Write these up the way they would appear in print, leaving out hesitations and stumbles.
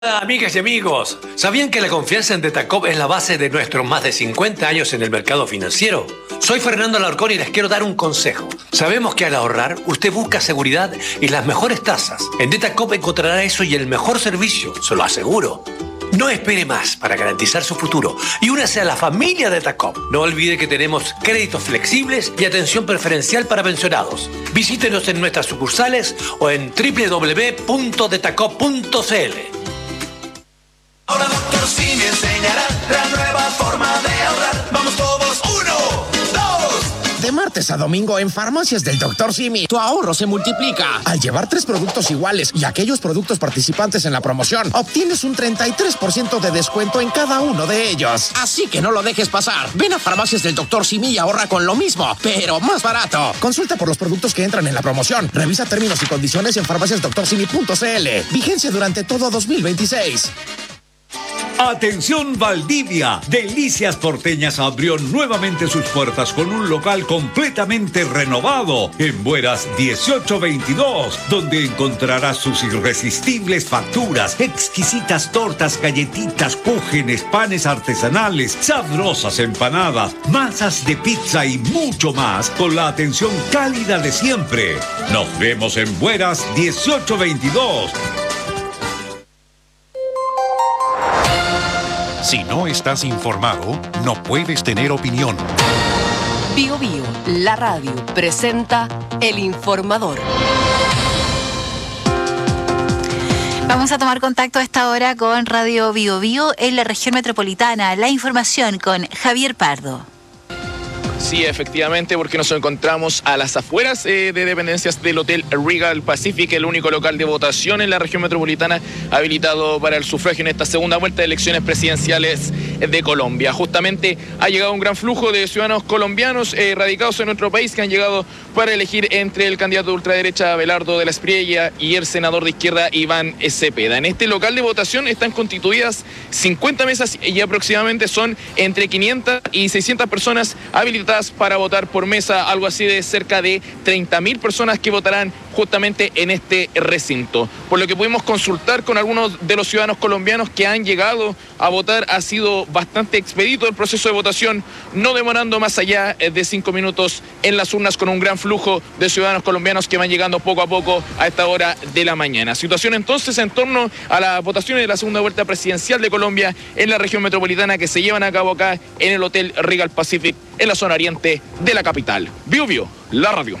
Amigas y amigos, ¿sabían que la confianza en Detacop es la base de nuestros más de 50 años en el mercado financiero? Soy Fernando Alarcón y les quiero dar un consejo. Sabemos que al ahorrar, usted busca seguridad y las mejores tasas. En Detacop encontrará eso y el mejor servicio, se lo aseguro. No espere más para garantizar su futuro y únase a la familia Detacop. No olvide que tenemos créditos flexibles y atención preferencial para pensionados. Visítenos en nuestras sucursales o en www.detacop.cl. Ahora Doctor Simi enseñará la nueva forma de ahorrar. Vamos todos, 1, 2. De martes a domingo en Farmacias del Doctor Simi, tu ahorro se multiplica. Al llevar 3 productos iguales y aquellos productos participantes en la promoción, obtienes un 33% de descuento en cada uno de ellos. Así que no lo dejes pasar. Ven a Farmacias del Doctor Simi y ahorra con lo mismo, pero más barato. Consulta por los productos que entran en la promoción. Revisa términos y condiciones en farmaciasdoctorsimi.cl. Vigencia durante todo 2026. Atención Valdivia, Delicias Porteñas abrió nuevamente sus puertas con un local completamente renovado en Bueras 1822, donde encontrarás sus irresistibles facturas, exquisitas tortas, galletitas, cúgenes, panes artesanales, sabrosas empanadas, masas de pizza y mucho más con la atención cálida de siempre. Nos vemos en Bueras 1822. Si no estás informado, no puedes tener opinión. Bio Bio, la radio, presenta El Informador. Vamos a tomar contacto a esta hora con Radio Bio Bio en la región metropolitana. La información con Javier Pardo. Sí, efectivamente, porque nos encontramos a las afueras de dependencias del Hotel Regal Pacific, el único local de votación en la región metropolitana habilitado para el sufragio en esta segunda vuelta de elecciones presidenciales de Colombia. Justamente ha llegado un gran flujo de ciudadanos colombianos radicados en nuestro país que han llegado para elegir entre el candidato de ultraderecha Abelardo de la Espriella y el senador de izquierda Iván Cepeda. En este local de votación están constituidas 50 mesas y aproximadamente son entre 500 y 600 personas habilitadas para votar por mesa, algo así de cerca de 30.000 personas que votarán justamente en este recinto. Por lo que pudimos consultar con algunos de los ciudadanos colombianos que han llegado a votar, ha sido bastante expedito el proceso de votación, no demorando más allá de 5 minutos en las urnas, con un gran flujo de ciudadanos colombianos que van llegando poco a poco a esta hora de la mañana. Situación entonces en torno a las votaciones de la segunda vuelta presidencial de Colombia en la región metropolitana que se llevan a cabo acá en el Hotel Regal Pacific en la zona oriente de la capital. Bio Bio, la radio.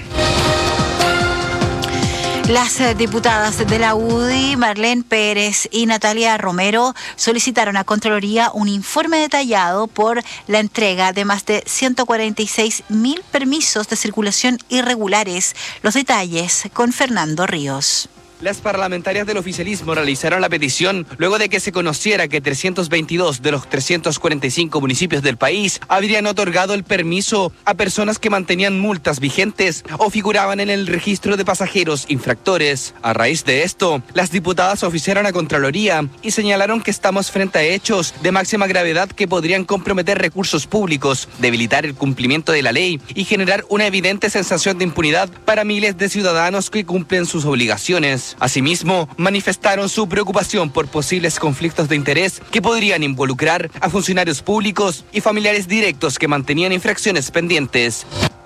Las diputadas de la UDI, Marlene Pérez y Natalia Romero, solicitaron a Contraloría un informe detallado por la entrega de más de 146.000 permisos de circulación irregulares. Los detalles con Fernando Ríos. Las parlamentarias del oficialismo realizaron la petición luego de que se conociera que 322 de los 345 municipios del país habrían otorgado el permiso a personas que mantenían multas vigentes o figuraban en el registro de pasajeros infractores. A raíz de esto, las diputadas oficiaron a Contraloría y señalaron que estamos frente a hechos de máxima gravedad que podrían comprometer recursos públicos, debilitar el cumplimiento de la ley y generar una evidente sensación de impunidad para miles de ciudadanos que cumplen sus obligaciones. Asimismo, manifestaron su preocupación por posibles conflictos de interés que podrían involucrar a funcionarios públicos y familiares directos que mantenían infracciones pendientes.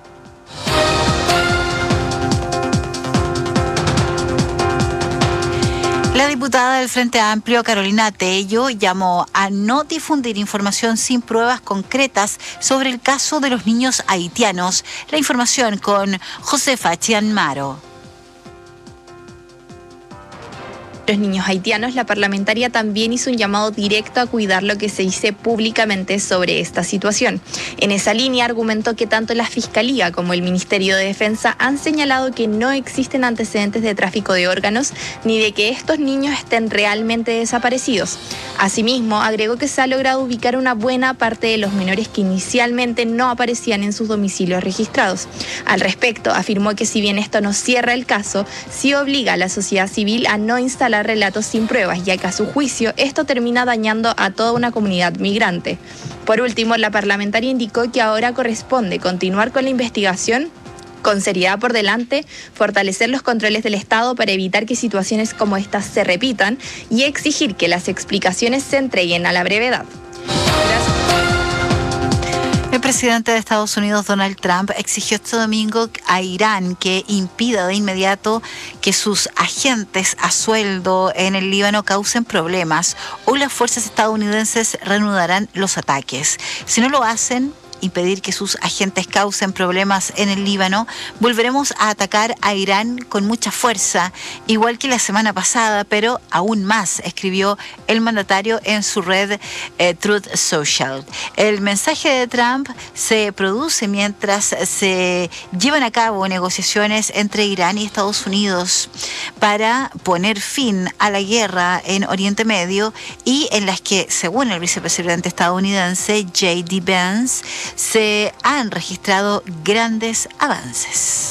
La diputada del Frente Amplio, Carolina Tello, llamó a no difundir información sin pruebas concretas sobre el caso de los niños haitianos. La información con Josefa Chianmaro. Los niños haitianos, la parlamentaria también hizo un llamado directo a cuidar lo que se dice públicamente sobre esta situación. En esa línea argumentó que tanto la Fiscalía como el Ministerio de Defensa han señalado que no existen antecedentes de tráfico de órganos ni de que estos niños estén realmente desaparecidos. Asimismo, agregó que se ha logrado ubicar una buena parte de los menores que inicialmente no aparecían en sus domicilios registrados. Al respecto, afirmó que si bien esto no cierra el caso, sí obliga a la sociedad civil a no instalar relatos sin pruebas, ya que a su juicio esto termina dañando a toda una comunidad migrante. Por último, la parlamentaria indicó que ahora corresponde continuar con la investigación Con seriedad por delante, fortalecer los controles del Estado para evitar que situaciones como estas se repitan y exigir que las explicaciones se entreguen a la brevedad. El presidente de Estados Unidos, Donald Trump, exigió este domingo a Irán que impida de inmediato que sus agentes a sueldo en el Líbano causen problemas o las fuerzas estadounidenses reanudarán los ataques. Si no lo hacen, impedir que sus agentes causen problemas en el Líbano, volveremos a atacar a Irán con mucha fuerza, igual que la semana pasada, pero aún más, escribió el mandatario en su red Truth Social. El mensaje de Trump se produce mientras se llevan a cabo negociaciones entre Irán y Estados Unidos para poner fin a la guerra en Oriente Medio y en las que, según el vicepresidente estadounidense J.D. Vance, se han registrado grandes avances.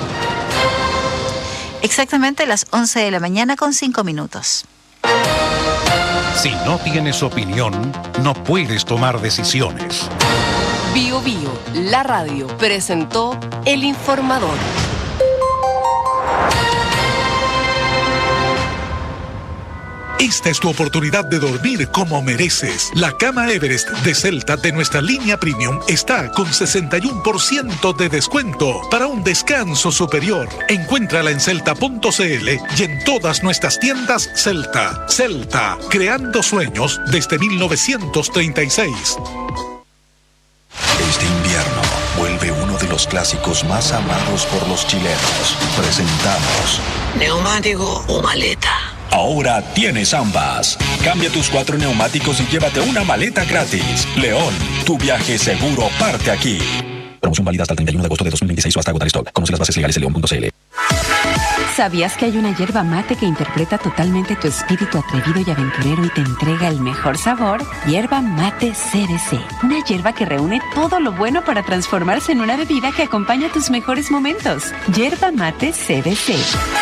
Exactamente las 11 de la mañana con 5 minutos. Si no tienes opinión, no puedes tomar decisiones. Bio Bio, la radio, presentó El Informador. Esta es tu oportunidad de dormir como mereces. La cama Everest de Celta de nuestra línea Premium está con 61% de descuento para un descanso superior. Encuéntrala en celta.cl y en todas nuestras tiendas Celta. Celta, creando sueños desde 1936. Este invierno vuelve uno de los clásicos más amados por los chilenos. Presentamos ¿neumático o maleta? Ahora tienes ambas. Cambia tus 4 neumáticos y llévate una maleta gratis. León, tu viaje seguro parte aquí. Promoción válida hasta el 31 de agosto de 2026 o hasta agotar stock. Conoce las bases legales en león.cl. ¿Sabías que hay una yerba mate que interpreta totalmente tu espíritu atrevido y aventurero y te entrega el mejor sabor? Yerba mate CBC. Una yerba que reúne todo lo bueno para transformarse en una bebida que acompaña tus mejores momentos. Yerba mate CBC.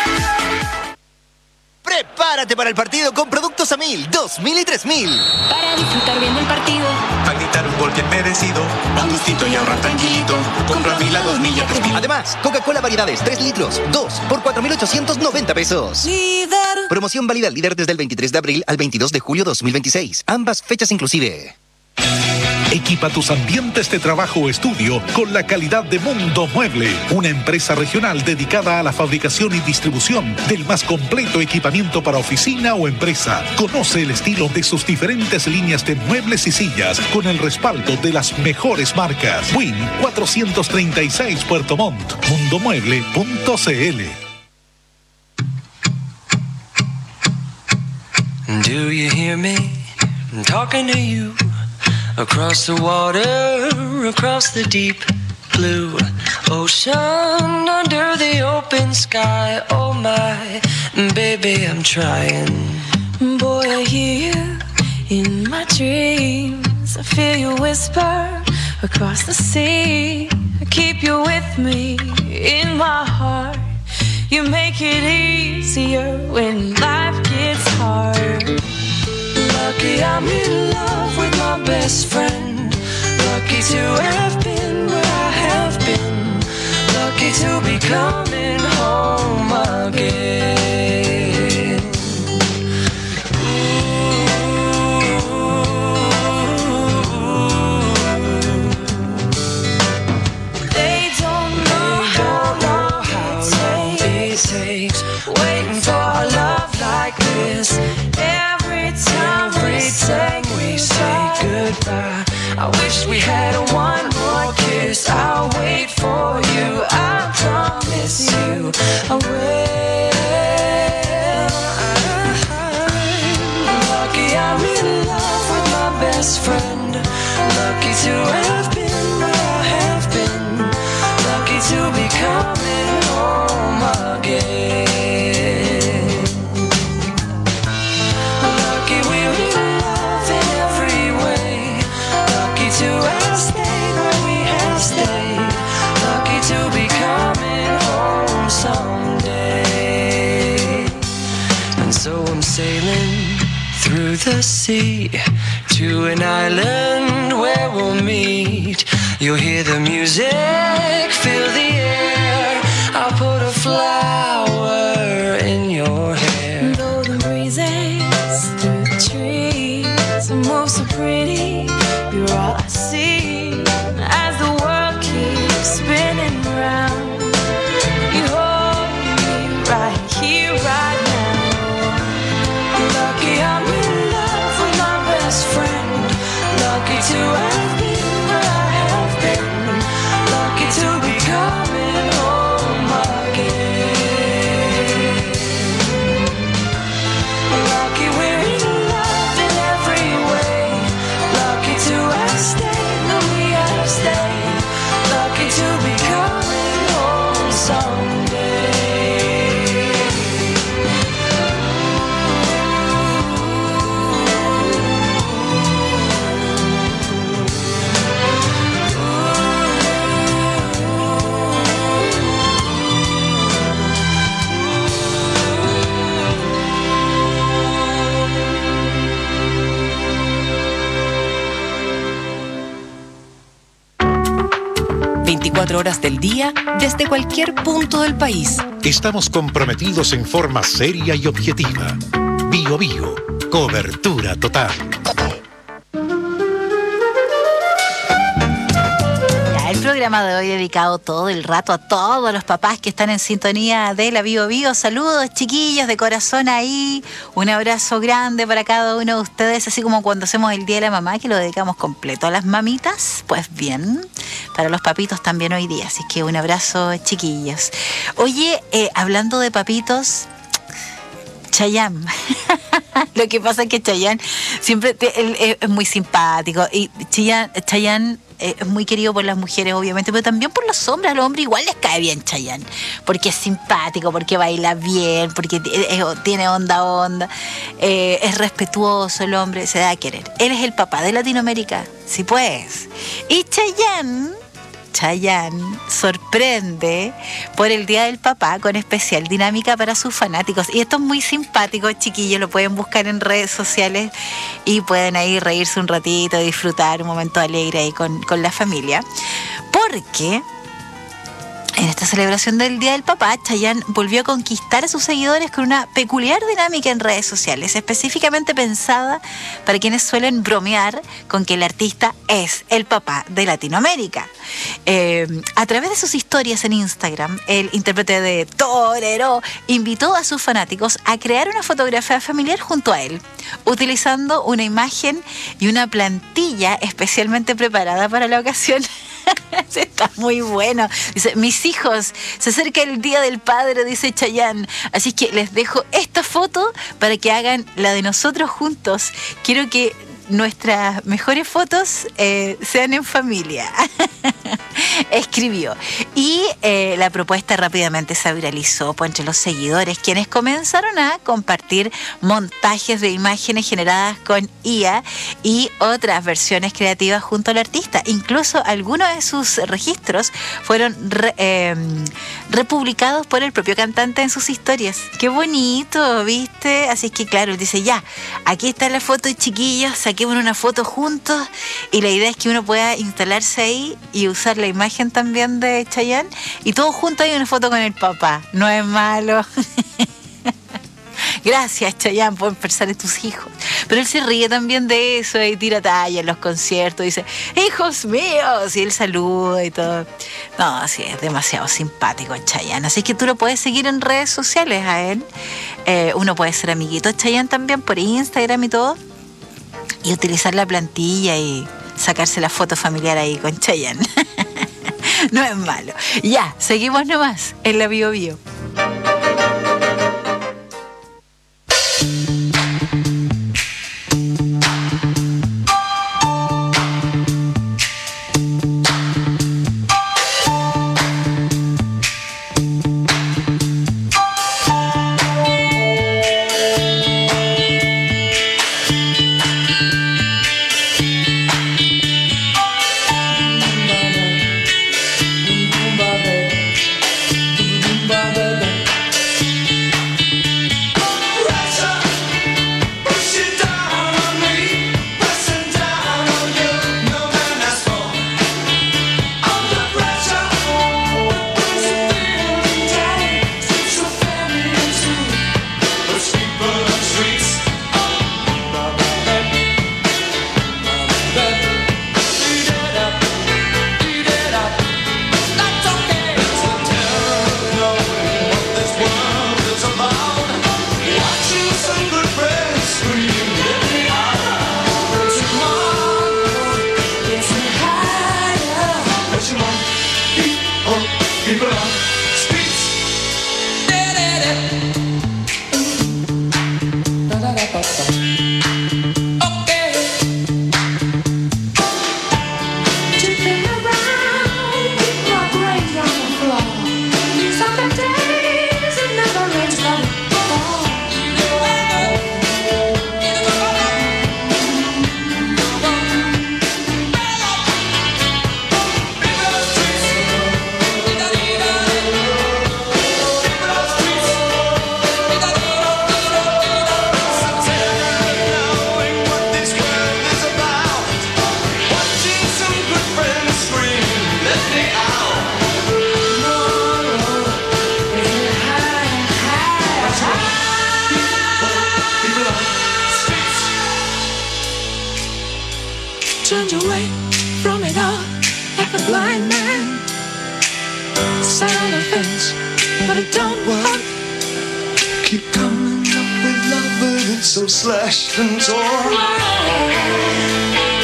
Prepárate para el partido con productos a 1000, 2000 y 3000. Para disfrutar bien del partido. Para gritar un gol bien merecido. Un gustito y ahorrar tranquilito. Compra 1000 a 2000 y a 3000. Además, Coca-Cola Variedades 3 litros, 2 por 4.890 pesos. Líder. Promoción válida líder desde el 23 de abril al 22 de julio 2026. Ambas fechas inclusive. Equipa tus ambientes de trabajo o estudio con la calidad de Mundo Mueble, una empresa regional dedicada a la fabricación y distribución del más completo equipamiento para oficina o empresa. Conoce el estilo de sus diferentes líneas de muebles y sillas con el respaldo de las mejores marcas. Win 436 Puerto Montt. Mundomueble.cl. Do you hear me? I'm talking to you. Across the water, across the deep blue ocean, under the open sky. Oh my, baby, I'm trying. Boy, I hear you in my dreams. I feel you whisper across the sea. I keep you with me in my heart. You make it easier when life gets hard. Lucky I'm in love with my best friend. Lucky to have been where I have been. Lucky to be coming home again. They don't know how long it takes waiting for a love like this. Every time we say goodbye, I wish we had one more kiss. I'll wait for you, I promise you I will. Lucky I'm in love with my best friend. Lucky to have been where I have been. Lucky to be coming home again. To be coming home someday. And so I'm sailing through the sea to an island where we'll meet. You'll hear the music, feel the air. flower in your hair. Though the breezes through the trees move so pretty, you're all I see as the world keeps spinning round. You hold me right here, right now. Lucky I'm in love with my best friend. Lucky to have been where I have been. Lucky to be coming home again. Lucky we're in love in every way. Lucky to have stayed when we have stayed. Lucky to be coming home someday. Horas del día desde cualquier punto del país. Estamos comprometidos en forma seria y objetiva. Bio Bio, cobertura total. El programa de hoy dedicado todo el rato a todos los papás que están en sintonía de la Bio Bio. Saludos, chiquillos, de corazón ahí. Un abrazo grande para cada uno de ustedes, así como cuando hacemos el Día de la Mamá, que lo dedicamos completo a las mamitas. Pues bien, para los papitos también hoy día. Así que un abrazo, chiquillos. Oye, hablando de papitos, Chayanne. Lo que pasa es que Chayanne siempre es muy simpático. Y Chayanne es muy querido por las mujeres, obviamente, pero también por los hombres. A los hombres igual les cae bien Chayanne, porque es simpático, porque baila bien, porque tiene onda, es respetuoso el hombre, se da a querer. Él es el papá de Latinoamérica, sí pues. Y Chayanne sorprende por el Día del Papá con especial dinámica para sus fanáticos. Y esto es muy simpático, chiquillos, lo pueden buscar en redes sociales y pueden ahí reírse un ratito, disfrutar un momento alegre ahí con la familia. Porque en esta celebración del Día del Papá, Chayanne volvió a conquistar a sus seguidores con una peculiar dinámica en redes sociales, específicamente pensada para quienes suelen bromear con que el artista es el papá de Latinoamérica. A través de sus historias en Instagram, el intérprete de Torero invitó a sus fanáticos a crear una fotografía familiar junto a él, utilizando una imagen y una plantilla especialmente preparada para la ocasión. Está muy bueno. Dice: mis hijos, se acerca el Día del Padre, dice Chayanne, así que les dejo esta foto para que hagan la de nosotros juntos. Quiero que nuestras mejores fotos sean en familia. Escribió. Y la propuesta rápidamente se viralizó entre los seguidores, quienes comenzaron a compartir montajes de imágenes generadas con IA y otras versiones creativas junto al artista. Incluso algunos de sus registros fueron republicados por el propio cantante en sus historias. ¡Qué bonito! ¿Viste? Así que claro, él dice: ya, aquí está la foto, chiquillos, saquemos una foto juntos. Y la idea es que uno pueda instalarse ahí y usar la imagen también de Chayanne y todos juntos hay una foto con el papá. No es malo. Gracias, Chayanne, por pensar en tus hijos. Pero él se ríe también de eso y tira talla en los conciertos. Dice: hijos míos, y él saluda y todo. No, sí, es demasiado simpático Chayanne. Así que tú lo puedes seguir en redes sociales a él. Uno puede ser amiguito de Chayanne también por Instagram y todo, y utilizar la plantilla y sacarse la foto familiar ahí con Chayanne. No es malo. Ya, seguimos nomás en la Bio Bio. Bye. turned away from it all like a blind man. Sat on the fence, but it don't work. Keep coming up with love, but it's so slashed and torn.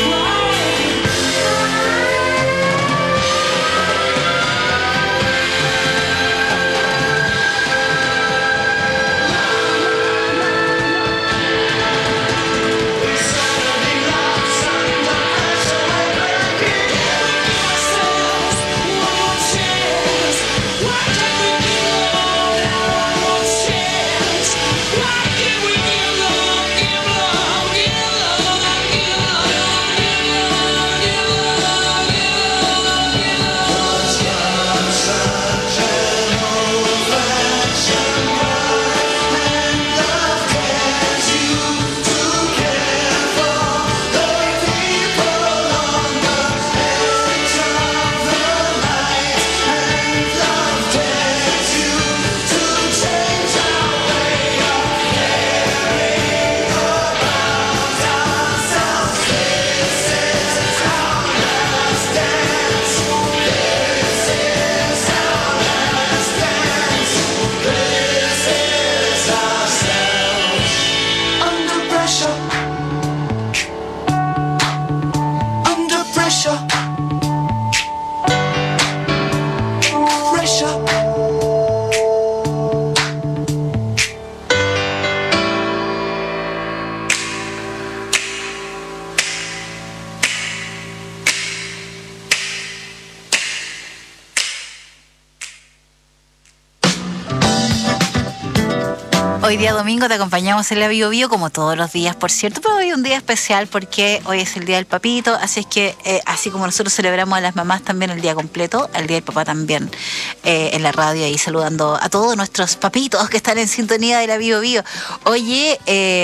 Hoy día domingo te acompañamos en la Bio Bio, como todos los días, por cierto, pero hoy es un día especial porque hoy es el Día del Papito, así es que, así como nosotros celebramos a las mamás también el día completo, el Día del Papá también, en la radio, ahí saludando a todos nuestros papitos que están en sintonía de la Bio Bio. Oye,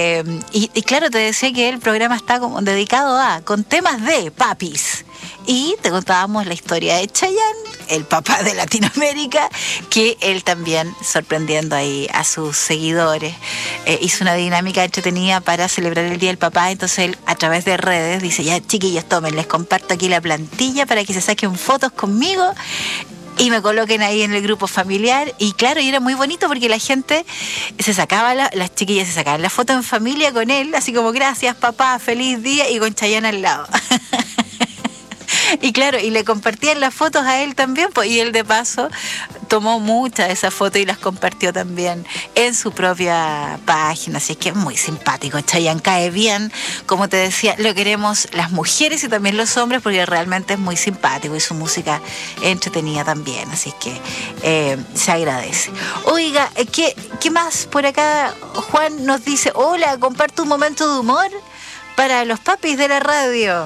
y claro, te decía que el programa está como dedicado con temas de papis. Y te contábamos la historia de Chayanne, el papá de Latinoamérica, que él también, sorprendiendo ahí a sus seguidores, hizo una dinámica entretenida para celebrar el Día del Papá. Entonces él, a través de redes, dice: ya, chiquillos, tomen, les comparto aquí la plantilla para que se saquen fotos conmigo y me coloquen ahí en el grupo familiar. Y claro, y era muy bonito porque la gente se sacaba, las chiquillas se sacaban la foto en familia con él, así como: gracias papá, feliz día, y con Chayanne al lado. Y claro, y le compartían las fotos a él también, pues, y él de paso tomó muchas de esas fotos y las compartió también en su propia página. Así que es muy simpático. Chayanne cae bien, como te decía, lo queremos las mujeres y también los hombres porque realmente es muy simpático y su música entretenida también. Así que se agradece. Oiga, ¿qué más por acá? Juan nos dice: hola, comparto un momento de humor para los papis de la radio.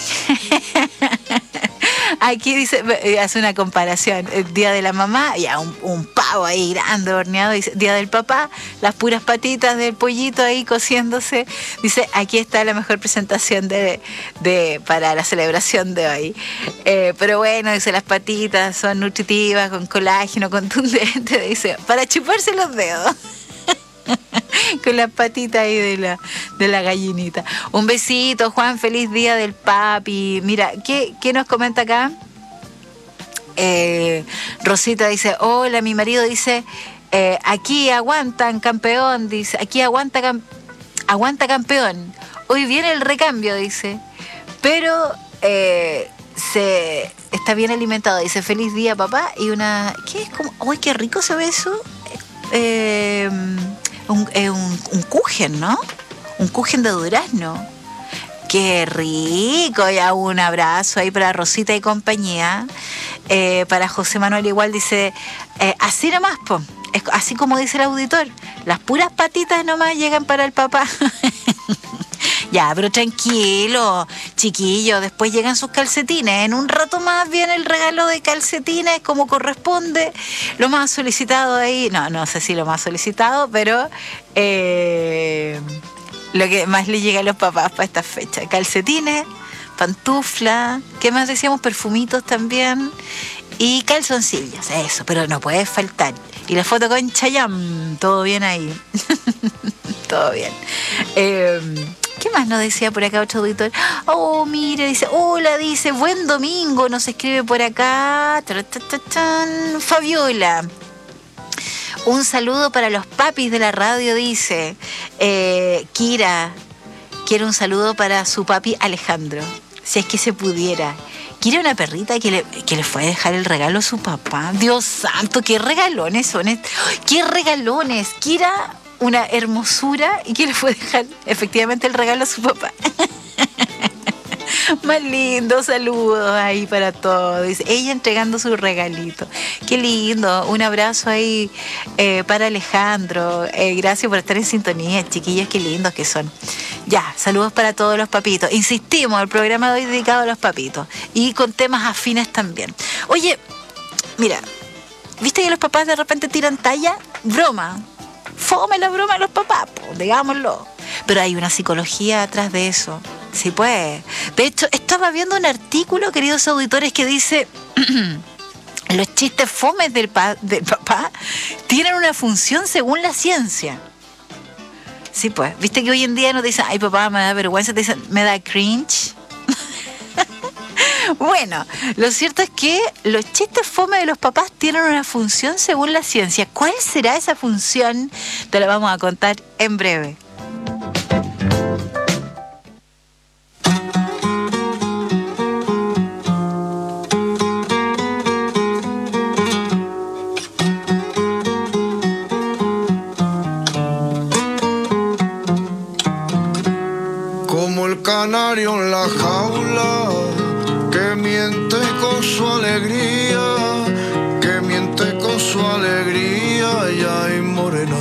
Aquí dice, hace una comparación: el día de la mamá, ya un pavo ahí grande horneado. Dice: día del papá, las puras patitas del pollito ahí cociéndose. Dice: aquí está la mejor presentación para la celebración de hoy. Pero bueno, dice, las patitas son nutritivas, con colágeno contundente. Dice: para chuparse los dedos. Con las patitas ahí de la gallinita. Un besito, Juan, feliz día del papi. Mira, ¿qué nos comenta acá? Rosita dice: hola, mi marido dice: aquí aguantan, campeón. Dice: aquí aguanta campeón. Hoy viene el recambio, dice. Pero está bien alimentado. Dice: feliz día, papá. Y una... ¿qué es? Como, uy, qué rico se ve eso. Un kuchen, ¿no? Un kuchen de durazno. ¡Qué rico! Ya, un abrazo ahí para Rosita y compañía. Para José Manuel igual dice: así nomás, po. Así como dice el auditor, las puras patitas nomás llegan para el papá. Ya, pero tranquilo, chiquillo, después llegan sus calcetines. En un rato más viene el regalo de calcetines como corresponde. Lo más solicitado ahí, no sé si lo más solicitado, pero lo que más le llega a los papás para esta fecha: calcetines, pantufla, ¿qué más decíamos? Perfumitos también y calzoncillos, eso, pero no puede faltar. Y la foto con Chayanne, todo bien ahí. Todo bien. ¿Qué más nos decía por acá otro auditor? Oh, mire, dice, hola, dice, buen domingo, nos escribe por acá. Fabiola. Un saludo para los papis de la radio, dice. Kira, quiere un saludo para su papi Alejandro, si es que se pudiera. Kira, una perrita que le fue a dejar el regalo a su papá. Dios santo, qué regalones son estos. ¡Qué regalones! Kira, una hermosura, y que le fue a dejar efectivamente el regalo a su papá. Más lindo, saludos ahí para todos. Ella entregando su regalito. Qué lindo, un abrazo ahí para Alejandro. Gracias por estar en sintonía, chiquillos, qué lindos que son. Ya, saludos para todos los papitos. Insistimos, el programa de hoy dedicado a los papitos y con temas afines también. Oye, mira, ¿viste que los papás de repente tiran talla? Broma. Fome la broma de los papás, pues, digámoslo. Pero hay una psicología atrás de eso. Sí, pues. De hecho, estaba viendo un artículo, queridos auditores, que dice los chistes fomes del papá tienen una función según la ciencia. Sí, pues. ¿Viste que hoy en día nos dicen, ay, papá, me da vergüenza? Te dicen, me da cringe. Bueno, lo cierto es que los chistes fome de los papás tienen una función según la ciencia. ¿Cuál será esa función? Te la vamos a contar en breve. Como el canario en la jaula, que miente con su alegría, que miente con su alegría, y ay morena,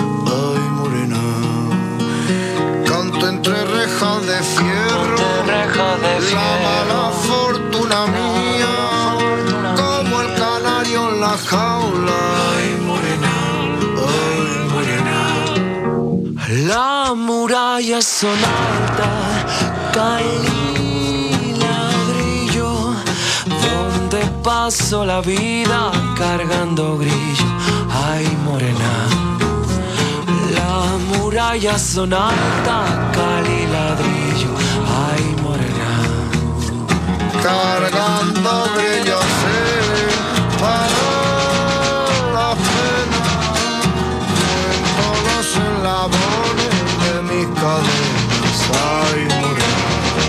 canto entre rejas de fierro, la mala fortuna mía, como el canario en la jaula, ay morena, las murallas son altas, Cali ladrillo, donde paso la vida cargando grillo. Ay, morena, las murallas son altas, Cali ladrillo. Ay, morena, cargando grillo, sí, para la pena, en todos los eslabones de mis cadenas. Ay, morena,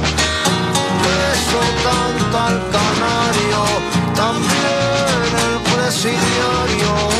eso canta el canario, también el presidiario.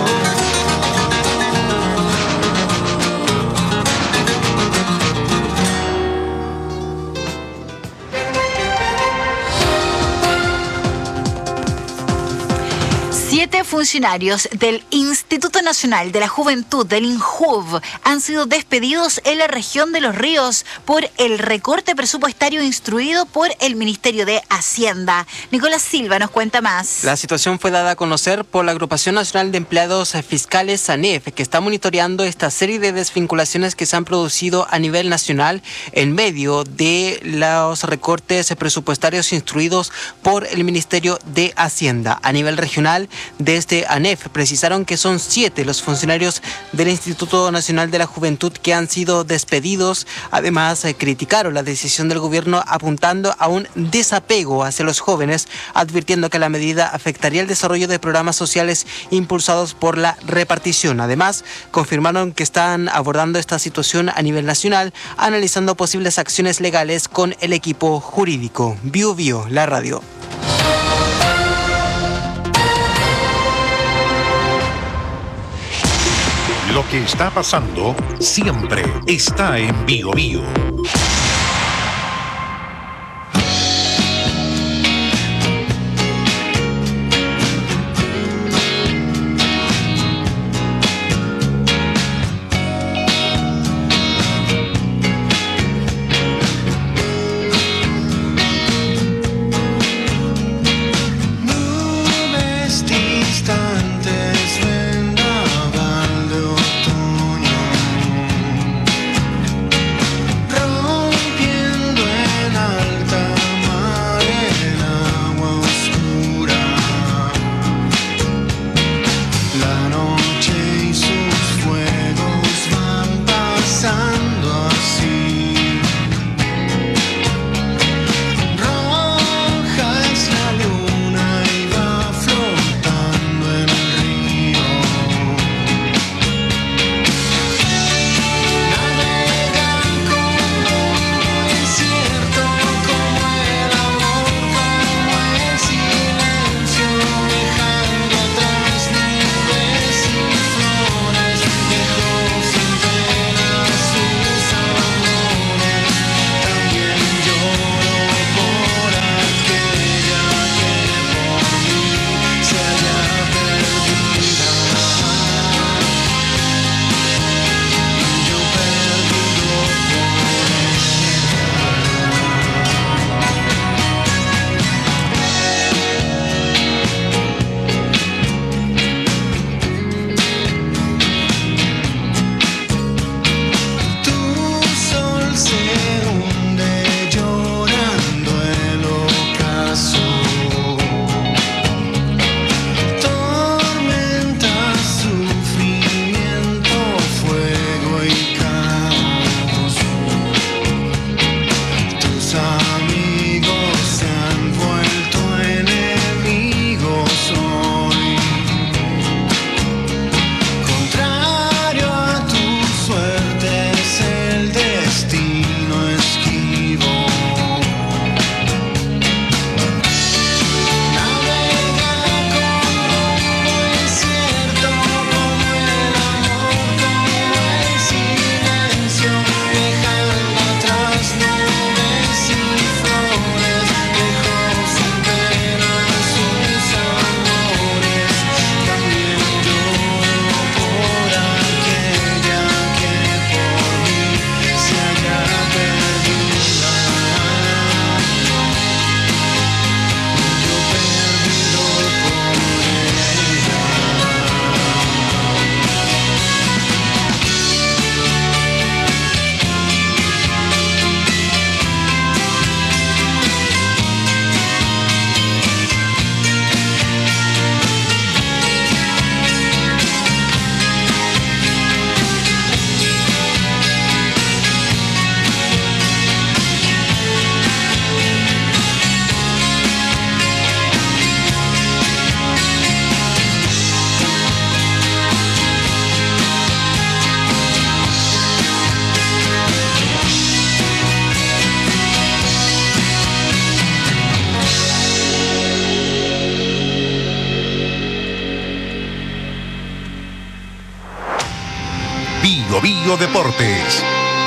Funcionarios del Instituto Nacional de la Juventud, del INJUV, han sido despedidos en la región de Los Ríos por el recorte presupuestario instruido por el Ministerio de Hacienda. Nicolás Silva nos cuenta más. La situación fue dada a conocer por la Agrupación Nacional de Empleados Fiscales, ANEF, que está monitoreando esta serie de desvinculaciones que se han producido a nivel nacional en medio de los recortes presupuestarios instruidos por el Ministerio de Hacienda. A nivel regional, desde ANEF precisaron que son 7 los funcionarios del Instituto Nacional de la Juventud que han sido despedidos. Además, criticaron la decisión del gobierno apuntando a un desapego hacia los jóvenes, advirtiendo que la medida afectaría el desarrollo de programas sociales impulsados por la repartición. Además, confirmaron que están abordando esta situación a nivel nacional, analizando posibles acciones legales con el equipo jurídico. Bio Bio, la radio. Lo que está pasando siempre está en Bio Bio. Vendaval de otoño, Bio Deportes.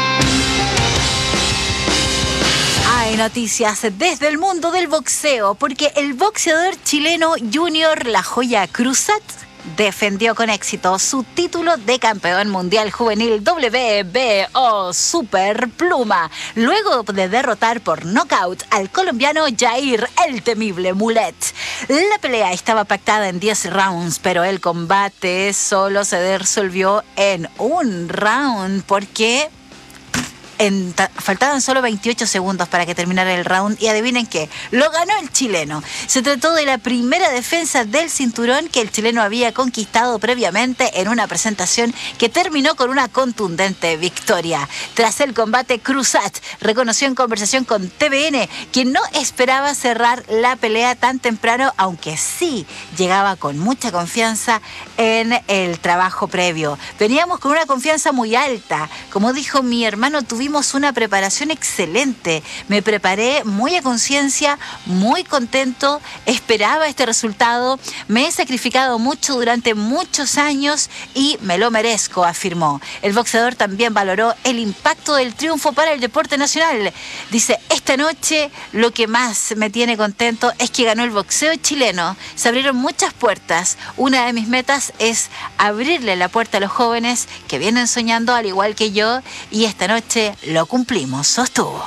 Hay noticias desde el mundo del boxeo, porque el boxeador chileno Junior La Joya Cruzat defendió con éxito su título de campeón mundial juvenil WBO Super Pluma, luego de derrotar por nocaut al colombiano Jair El Temible Mulet. La pelea estaba pactada en 10 rounds, pero el combate solo se resolvió en un round porque faltaban solo 28 segundos para que terminara el round y adivinen qué, lo ganó el chileno. Se trató de la primera defensa del cinturón que el chileno había conquistado previamente en una presentación que terminó con una contundente victoria. Tras el combate, Cruzat reconoció en conversación con TVN que no esperaba cerrar la pelea tan temprano, aunque sí llegaba con mucha confianza en el trabajo previo. Veníamos con una confianza muy alta. Como dijo mi hermano, tuvimos una preparación excelente. Me preparé muy a conciencia, muy contento, esperaba este resultado, me he sacrificado mucho durante muchos años y me lo merezco, afirmó. El boxeador también valoró el impacto del triunfo para el deporte nacional. Dice, esta noche lo que más me tiene contento es que ganó el boxeo chileno. Se abrieron muchas puertas. Una de mis metas es abrirle la puerta a los jóvenes que vienen soñando al igual que yo, y esta noche lo cumplimos, sostuvo.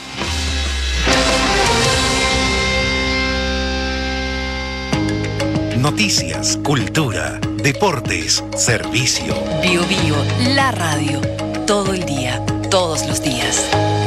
Noticias, cultura, deportes, servicio. Bio Bio, la radio. Todo el día, todos los días.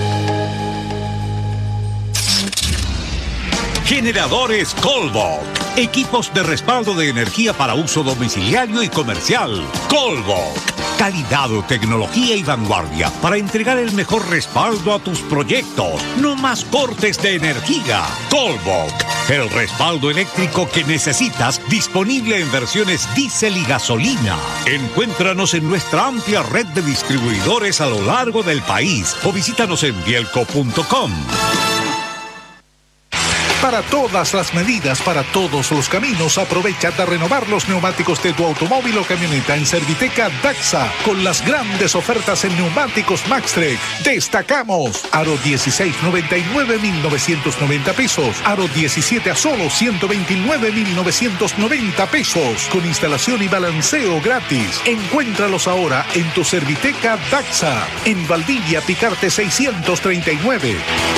Generadores Colbok. Equipos de respaldo de energía para uso domiciliario y comercial. Colbok. Calidad, tecnología y vanguardia para entregar el mejor respaldo a tus proyectos. No más cortes de energía. Colbok. El respaldo eléctrico que necesitas, disponible en versiones diésel y gasolina. Encuéntranos en nuestra amplia red de distribuidores a lo largo del país o visítanos en bielco.com. Para todas las medidas, para todos los caminos, aprovecha de renovar los neumáticos de tu automóvil o camioneta en Serviteca Daxa con las grandes ofertas en neumáticos Maxtrek. Destacamos aro 16 99.990 pesos, aro 17 a solo 129.990 pesos con instalación y balanceo gratis. Encuéntralos ahora en tu Serviteca Daxa en Valdivia Picarte 639.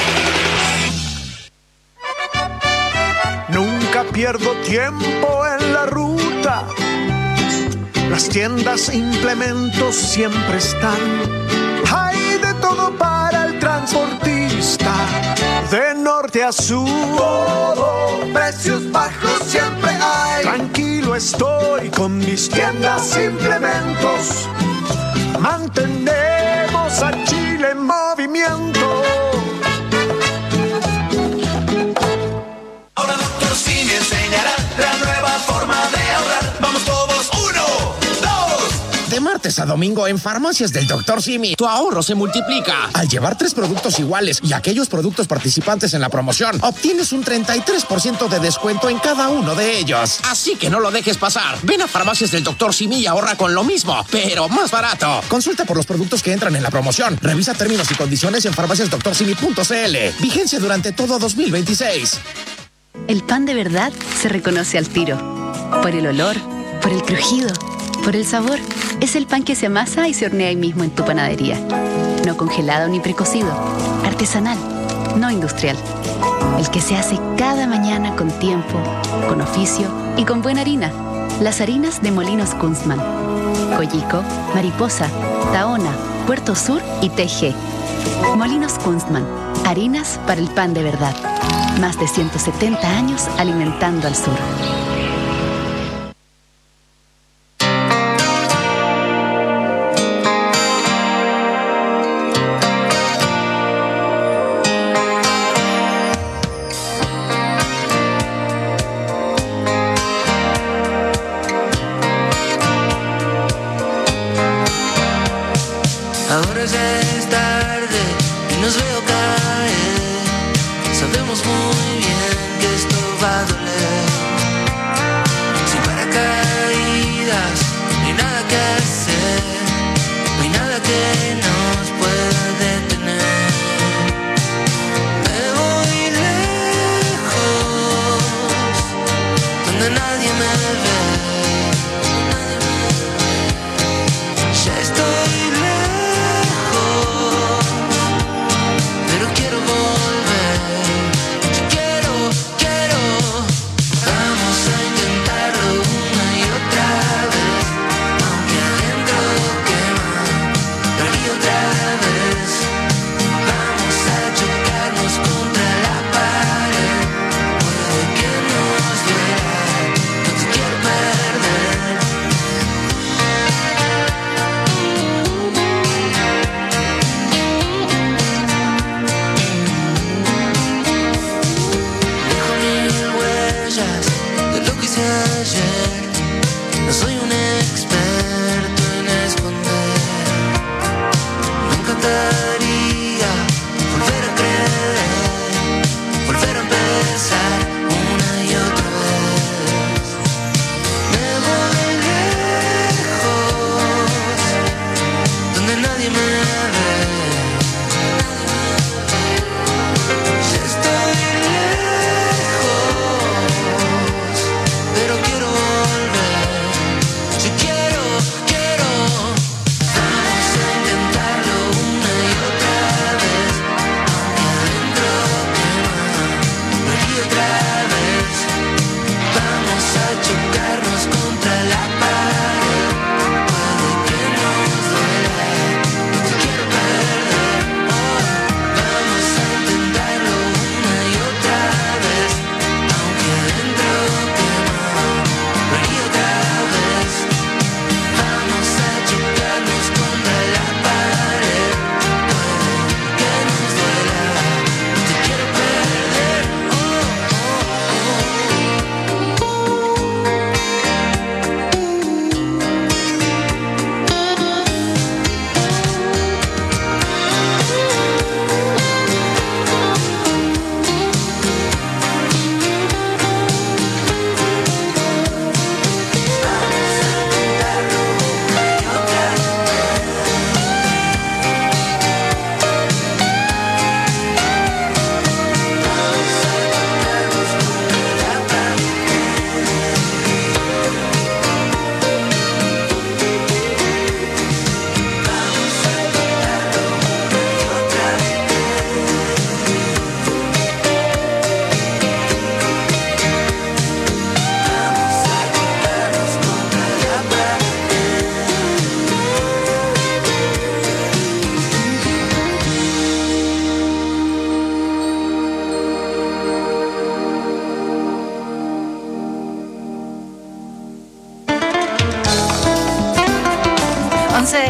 Nunca pierdo tiempo en la ruta. Las tiendas e implementos siempre están. Hay de todo para el transportista. De norte a sur, todo, precios bajos siempre hay. Tranquilo estoy con mis tiendas e implementos. Mantenemos a Chile en movimiento. Ahora Dr. Simi enseñará la nueva forma de ahorrar. Vamos todos, 1, 2. De martes a domingo en Farmacias del Dr. Simi, tu ahorro se multiplica. Al llevar 3 productos iguales y aquellos productos participantes en la promoción, obtienes un 33% de descuento en cada uno de ellos. Así que no lo dejes pasar. Ven a Farmacias del Dr. Simi y ahorra con lo mismo, pero más barato. Consulta por los productos que entran en la promoción. Revisa términos y condiciones en farmaciasdoctorsimi.cl. Vigencia durante todo 2026. El pan de verdad se reconoce al tiro. Por el olor, por el crujido, por el sabor. Es el pan que se amasa y se hornea ahí mismo en tu panadería. No congelado ni precocido. Artesanal, no industrial. El que se hace cada mañana con tiempo, con oficio y con buena harina. Las harinas de Molinos Kunstmann. Coyico, Mariposa, Tahona, Puerto Sur y TG. Molinos Kunstmann. Harinas para el pan de verdad. Más de 170 años alimentando al sur. Ahora ya es tarde y nos veo caer. Sabemos muy bien que esto va a doler.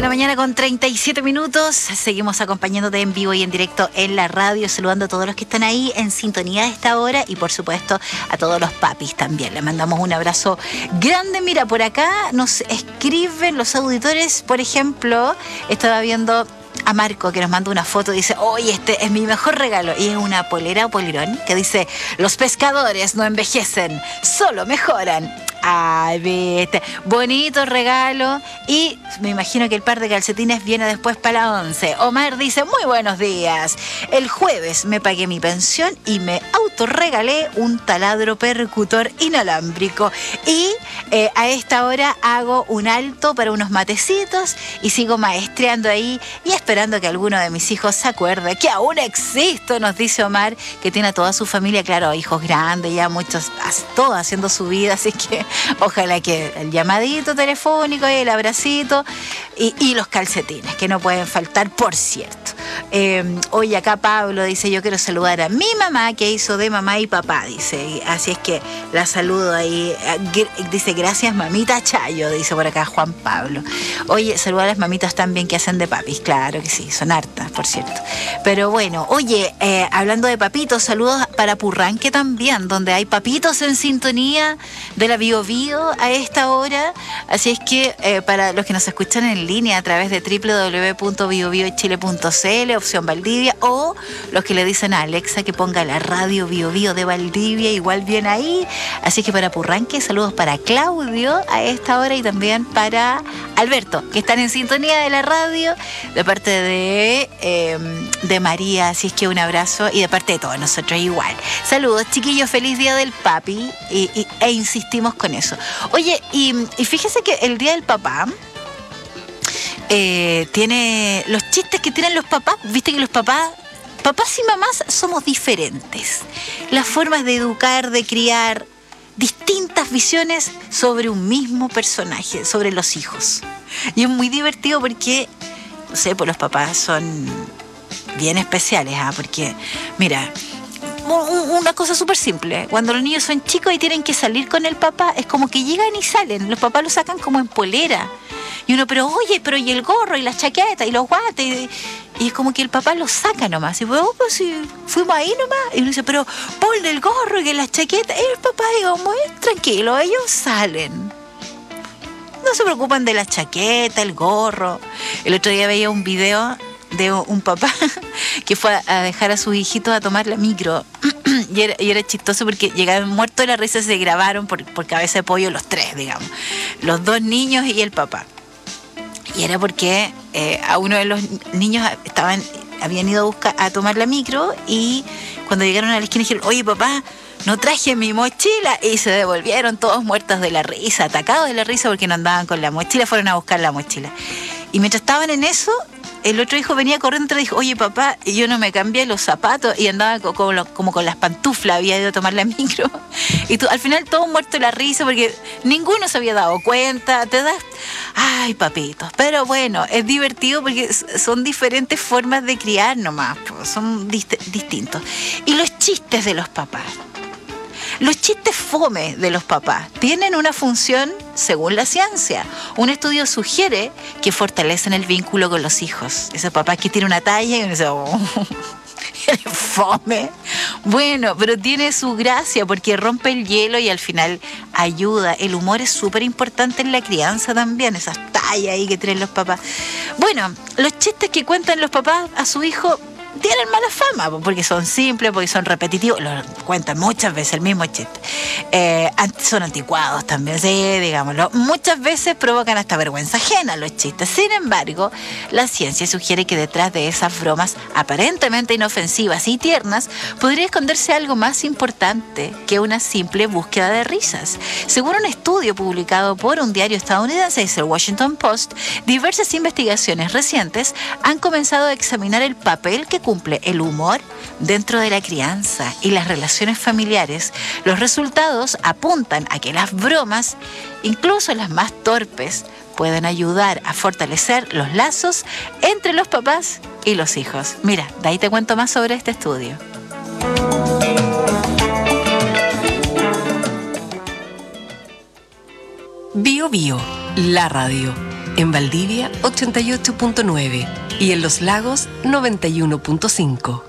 de la mañana con 37 minutos. Seguimos acompañándote en vivo y en directo en la radio, saludando a todos los que están ahí en sintonía a esta hora y por supuesto a todos los papis también. Le mandamos un abrazo grande. Mira, por acá nos escriben los auditores, por ejemplo, estaba viendo a Marco que nos manda una foto, dice, oye, este es mi mejor regalo, y es una polera o polerón que dice, los pescadores no envejecen, solo mejoran. Ay, viste, bonito regalo. Y me imagino que el par de calcetines viene después para la 11. Omar dice, muy buenos días. El jueves me pagué mi pensión y me autorregalé un taladro percutor inalámbrico. Y a esta hora hago un alto para unos matecitos y sigo maestreando ahí y esperando que alguno de mis hijos se acuerde que aún existo, nos dice Omar, que tiene a toda su familia, claro, hijos grandes, ya muchos, todos haciendo su vida, así que ojalá que el llamadito telefónico y el abracito y los calcetines, que no pueden faltar, por cierto. Hoy acá Pablo dice, yo quiero saludar a mi mamá, que hizo de mamá y papá, dice. Así es que la saludo ahí. Dice, gracias mamita Chayo, dice por acá Juan Pablo. Oye, saluda a las mamitas también que hacen de papis, claro que sí, son hartas, por cierto. Pero bueno, oye, hablando de papitos, saludos para Purranque también, donde hay papitos en sintonía de la Bio Bio a esta hora. Así es que para los que nos escuchan en línea a través de www.biobiochile.cl, opción Valdivia, o los que le dicen a Alexa que ponga la radio Bio Bio de Valdivia, igual bien ahí. Así que para Purranque, saludos para Claudio a esta hora y también para Alberto, que están en sintonía de la radio, de parte de María. Así es que un abrazo, y de parte de todos nosotros igual. Saludos, chiquillos, feliz día del papi, e insistimos con eso. Oye, y fíjese que el día del papá tiene los chistes que tienen los papás. Viste que los papás y mamás somos diferentes. Las formas de educar, de criar, distintas visiones sobre un mismo personaje, sobre los hijos. Y es muy divertido porque, no sé, pues los papás son bien especiales, porque, mira, una cosa súper simple, cuando los niños son chicos y tienen que salir con el papá, es como que llegan y salen, los papás los sacan como en polera. Y uno, pero oye, y el gorro, y las chaquetas, y los guantes, y es como que el papá los saca nomás. Y pues si fuimos ahí nomás. Y uno dice, pero ponle el gorro y las chaquetas. Y el papá digo, muy tranquilo, ellos salen. No se preocupan de la chaqueta, el gorro. El otro día veía un video de un papá que fue a dejar a sus hijitos a tomar la micro. Y era chistoso porque llegaban muertos de la risa, se grabaron por cabeza de pollo los tres, digamos. Los dos niños y el papá. Y era porque a uno de los niños habían ido a tomar la micro, y cuando llegaron a la esquina dijeron, oye papá, no traje mi mochila, y se devolvieron todos muertos de la risa, atacados de la risa porque no andaban con la mochila, fueron a buscar la mochila. Y mientras estaban en eso, el otro hijo venía corriendo y dijo, oye papá, yo no me cambié los zapatos, y andaba como con las pantuflas, había ido a tomar la micro. Y al final todos muertos de la risa porque ninguno se había dado cuenta. Te das, ay papitos. Pero bueno, es divertido porque son diferentes formas de criar nomás, son distintos. Y los chistes de los papás, los chistes fome de los papás tienen una función según la ciencia. Un estudio sugiere que fortalecen el vínculo con los hijos. Ese papá que tiene una talla y uno dice, fome. Bueno, pero tiene su gracia porque rompe el hielo y al final ayuda. El humor es súper importante en la crianza también, esas tallas ahí que tienen los papás. Bueno, los chistes que cuentan los papás a su hijo tienen mala fama porque son simples, porque son repetitivos, lo cuentan muchas veces el mismo chiste, son anticuados también, sí, digámoslo, muchas veces provocan hasta vergüenza ajena los chistes. Sin embargo, la ciencia sugiere que detrás de esas bromas aparentemente inofensivas y tiernas podría esconderse algo más importante que una simple búsqueda de risas. Según un estudio publicado por un diario estadounidense, el Washington Post, diversas investigaciones recientes han comenzado a examinar el papel que cumple el humor dentro de la crianza y las relaciones familiares. Los resultados apuntan a que las bromas, incluso las más torpes, pueden ayudar a fortalecer los lazos entre los papás y los hijos. Mira, de ahí te cuento más sobre este estudio. Bio Bio, la radio. En Valdivia, 88.9. Y en Los Lagos, 91.5.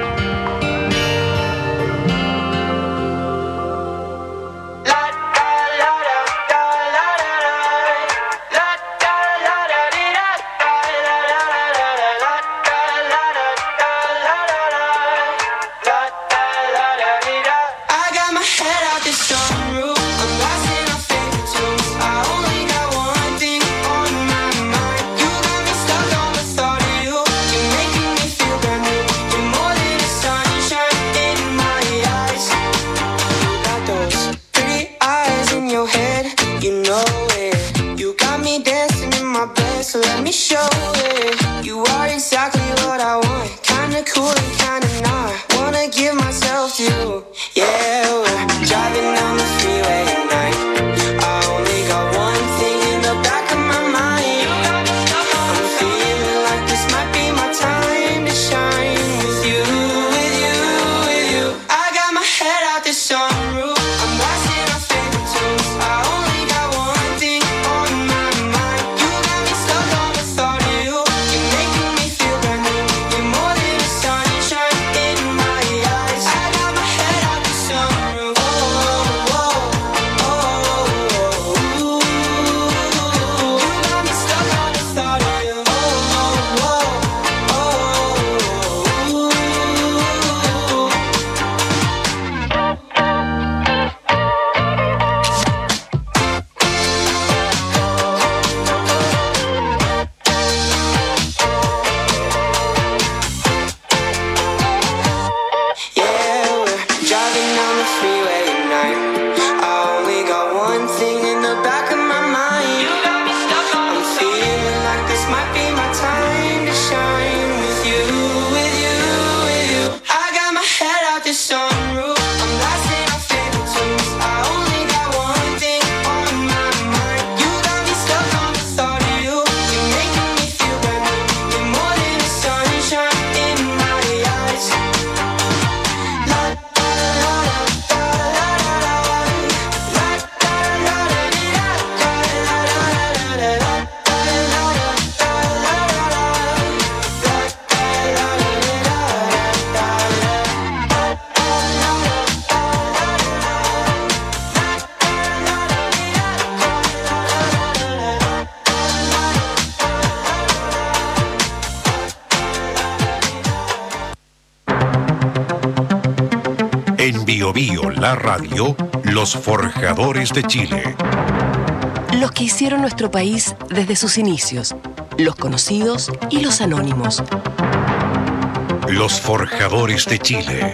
En Bio Bio, la radio, los forjadores de Chile. Los que hicieron nuestro país desde sus inicios, los conocidos y los anónimos. Los forjadores de Chile.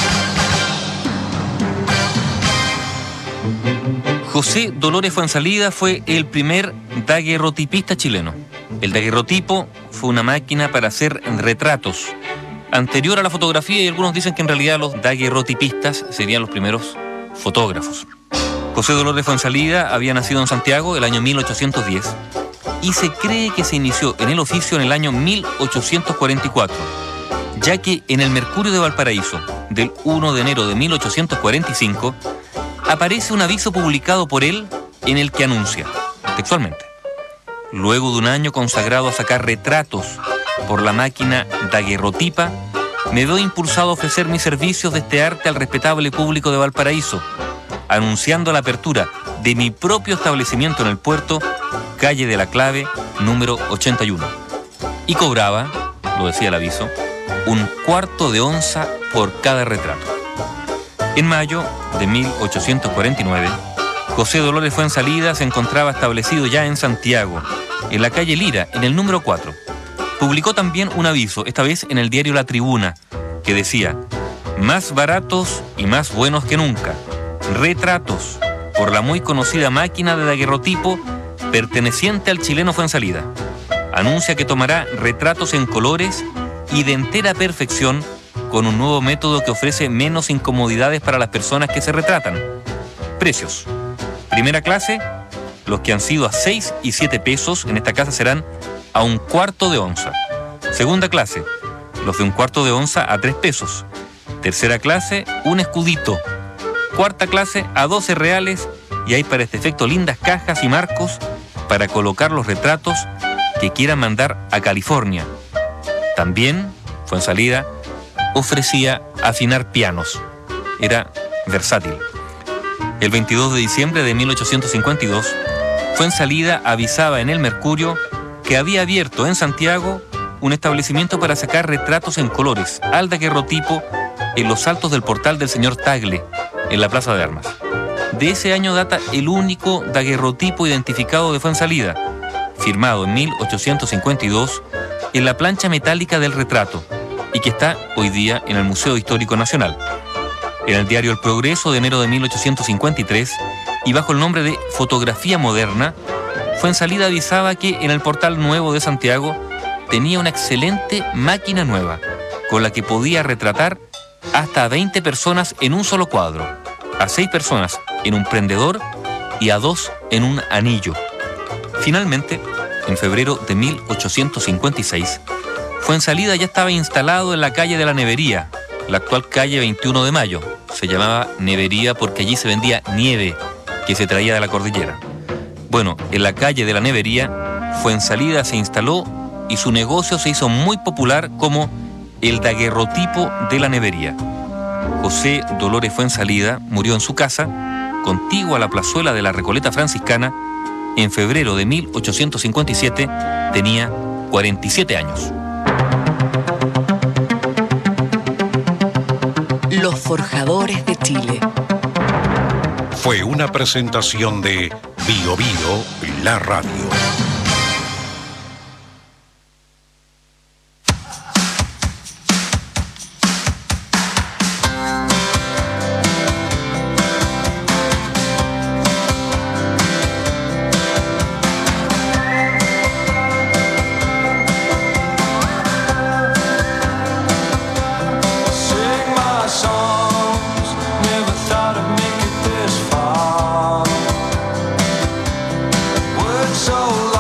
José Dolores Fuenzalida fue el primer daguerrotipista chileno. El daguerrotipo fue una máquina para hacer retratos, anterior a la fotografía, y algunos dicen que en realidad los daguerrotipistas serían los primeros fotógrafos. José Dolores Fuenzalida había nacido en Santiago el año 1810 y se cree que se inició en el oficio en el año 1844, ya que en el Mercurio de Valparaíso, del 1 de enero de 1845, aparece un aviso publicado por él en el que anuncia, textualmente: luego de un año consagrado a sacar retratos por la máquina daguerrotipa, me veo impulsado a ofrecer mis servicios de este arte al respetable público de Valparaíso, anunciando la apertura de mi propio establecimiento en el puerto, calle de la Clave, número 81. Y cobraba, lo decía el aviso, 1/4 de onza por cada retrato. En mayo de 1849, José Dolores Fuenzalida se encontraba establecido ya en Santiago, en la calle Lira, en el número 4. Publicó también un aviso, esta vez en el diario La Tribuna, que decía: más baratos y más buenos que nunca, retratos por la muy conocida máquina de daguerrotipo perteneciente al chileno Fuenzalida. Anuncia que tomará retratos en colores y de entera perfección, con un nuevo método que ofrece menos incomodidades para las personas que se retratan. Precios: primera clase, los que han sido a 6 y 7 pesos en esta casa serán a 1/4 de onza. Segunda clase, los de 1/4 de onza a 3 pesos. Tercera clase, un escudito. Cuarta clase a 12 reales, y hay para este efecto lindas cajas y marcos para colocar los retratos que quieran mandar a California. También, Fuenzalida ofrecía afinar pianos. Era versátil. El 22 de diciembre de 1852, Fuenzalida avisaba en el Mercurio que había abierto en Santiago un establecimiento para sacar retratos en colores al daguerrotipo en los altos del portal del señor Tagle, en la Plaza de Armas. De ese año data el único daguerrotipo identificado de Fuenzalida, firmado en 1852 en la plancha metálica del retrato y que está hoy día en el Museo Histórico Nacional. En el diario El Progreso de enero de 1853 y bajo el nombre de Fotografía Moderna, Fuenzalida avisaba que en el portal nuevo de Santiago tenía una excelente máquina nueva con la que podía retratar hasta a 20 personas en un solo cuadro, a 6 personas en un prendedor y a 2 en un anillo. Finalmente, en febrero de 1856, Fuenzalida ya estaba instalado en la calle de la Nevería, la actual calle 21 de Mayo. Se llamaba Nevería porque allí se vendía nieve que se traía de la cordillera. Bueno, en la calle de la Nevería, Fuenzalida se instaló y su negocio se hizo muy popular como el daguerrotipo de la Nevería. José Dolores Fuenzalida murió en su casa, contigua a la plazuela de la Recoleta Franciscana, en febrero de 1857, tenía 47 años. Los Forjadores de Chile. Fue una presentación de Bio Bio, la radio. So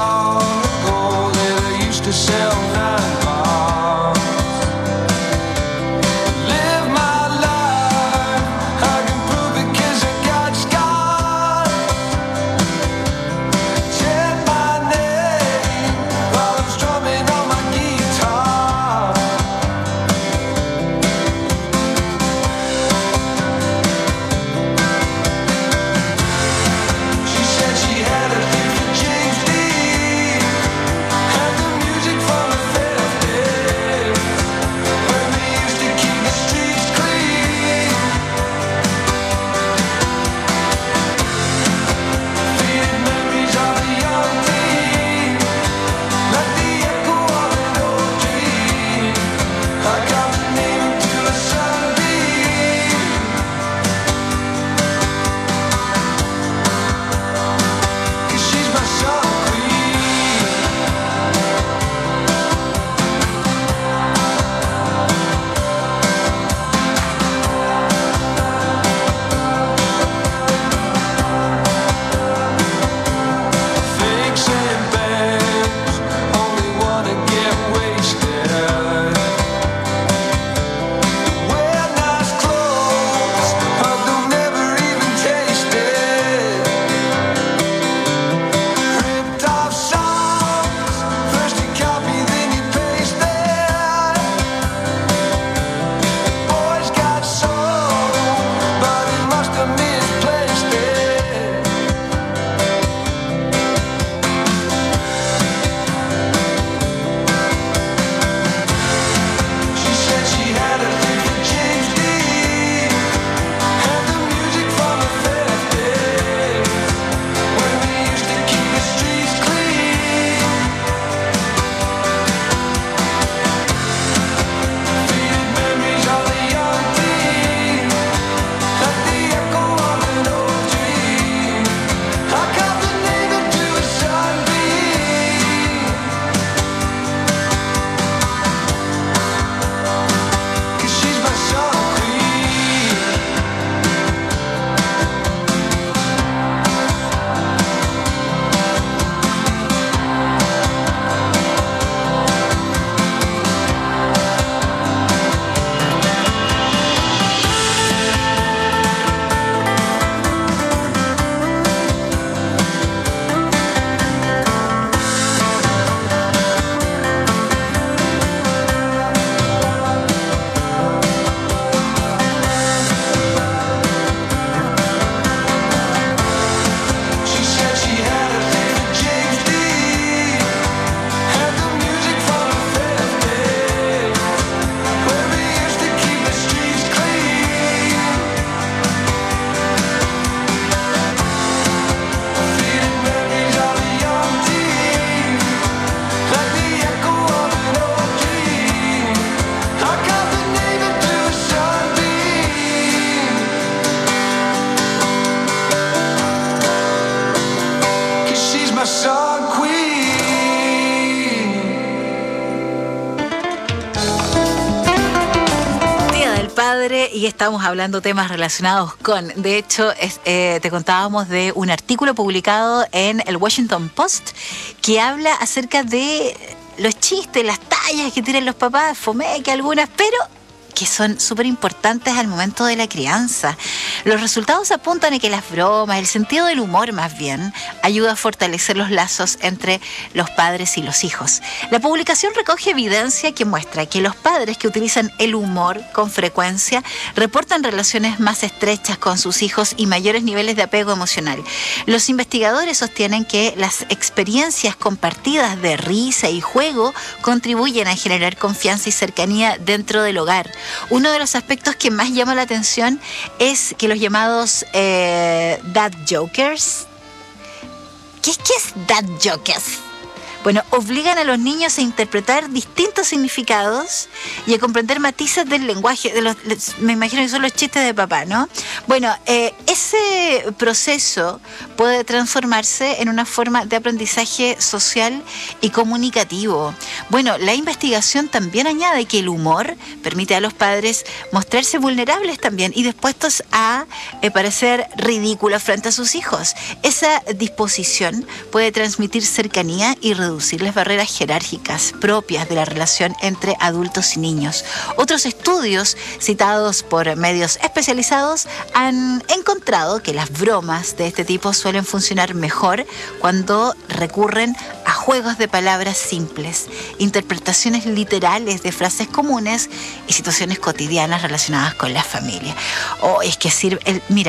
padre y estamos hablando temas relacionados con. De hecho, te contábamos de un artículo publicado en el Washington Post que habla acerca de los chistes, las tallas que tiran los papás, fomeque algunas, pero que son súper importantes al momento de la crianza. Los resultados apuntan a que las bromas, el sentido del humor más bien, ayuda a fortalecer los lazos entre los padres y los hijos. La publicación recoge evidencia que muestra que los padres que utilizan el humor con frecuencia reportan relaciones más estrechas con sus hijos y mayores niveles de apego emocional. Los investigadores sostienen que las experiencias compartidas de risa y juego contribuyen a generar confianza y cercanía dentro del hogar. Uno de los aspectos que más llama la atención es que los llamados dad jokers. ¿Qué es dad jokers? Bueno, obligan a los niños a interpretar distintos significados y a comprender matices del lenguaje. Me imagino que son los chistes de papá, ¿no? Bueno, ese proceso puede transformarse en una forma de aprendizaje social y comunicativo. Bueno, la investigación también añade que el humor permite a los padres mostrarse vulnerables también y dispuestos a parecer ridículos frente a sus hijos. Esa disposición puede transmitir cercanía y reducir las barreras jerárquicas propias de la relación entre adultos y niños. Otros estudios citados por medios especializados han encontrado que las bromas de este tipo suelen funcionar mejor cuando recurren a juegos de palabras simples, interpretaciones literales de frases comunes y situaciones cotidianas relacionadas con la familia. Es que sirve,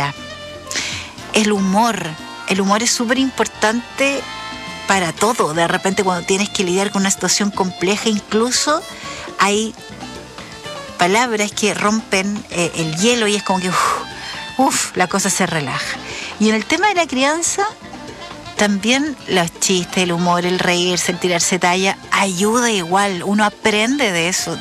el humor es súper importante para todo. De repente cuando tienes que lidiar con una situación compleja, incluso hay palabras que rompen el hielo y es como que la cosa se relaja. Y en el tema de la crianza también los chistes, el humor, el reírse, el tirarse talla ayuda igual, uno aprende de eso.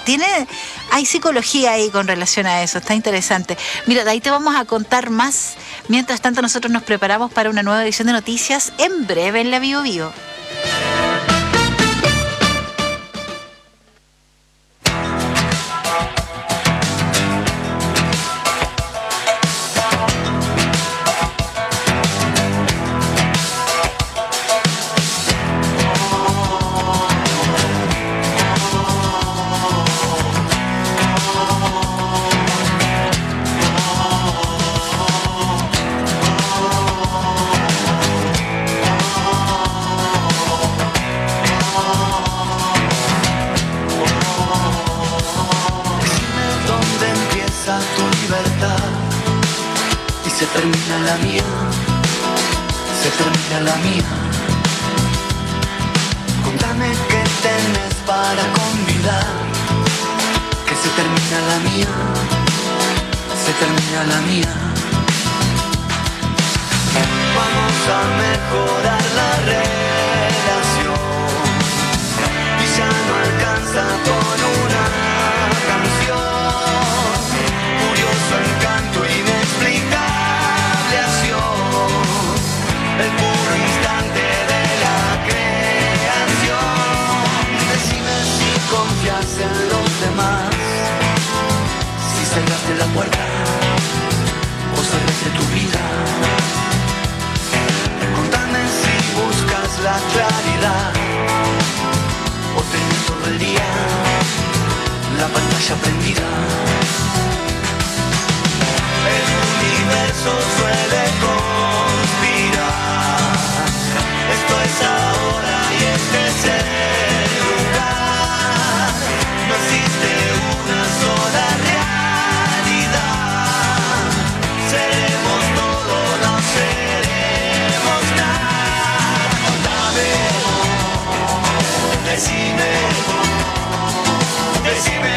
Hay psicología ahí con relación a eso, está interesante. Mira, de ahí te vamos a contar más. Mientras tanto, nosotros nos preparamos para una nueva edición de noticias en breve en la Bio Bio.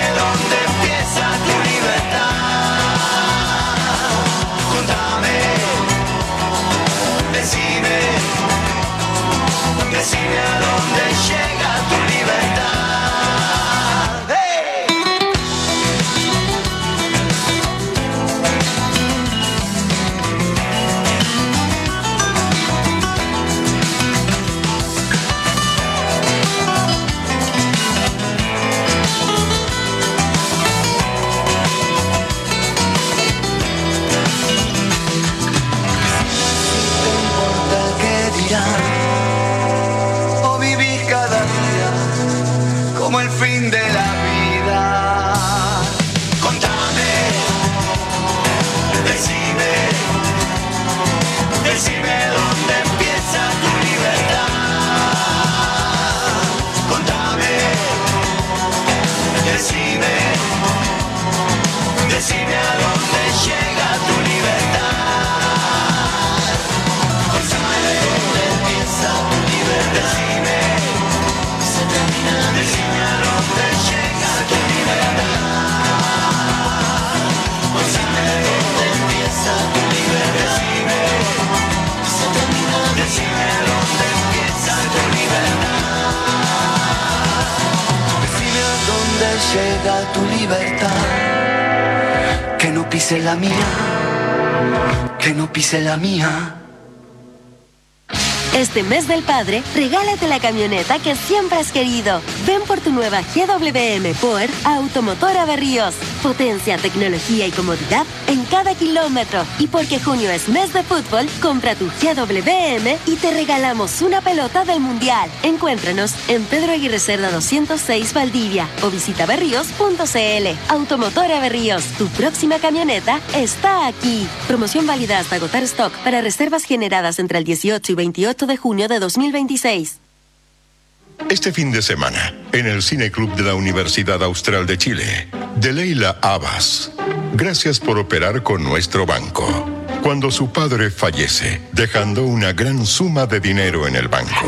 Dónde empieza tu libertad. Contame. decime dónde empieza tu libertad. Decime a dónde llega tu libertad. Que no pise la mía, que no pise la mía. Este mes del padre, regálate la camioneta que siempre has querido. Ven por tu nueva GWM Power a Automotora Berríos. Potencia, tecnología y comodidad en cada kilómetro. Y porque junio es mes de fútbol, compra tu GWM y te regalamos una pelota del Mundial. Encuéntranos en Pedro Aguirre Cerda 206 Valdivia o visita berríos.cl. Automotora Berríos, tu próxima camioneta está aquí. Promoción válida hasta agotar stock para reservas generadas entre el 18 y 28 de junio de 2026. Este fin de semana, en el Cine Club de la Universidad Austral de Chile, de Leila Abbas. Gracias por operar con nuestro banco. Cuando su padre fallece, dejando una gran suma de dinero en el banco.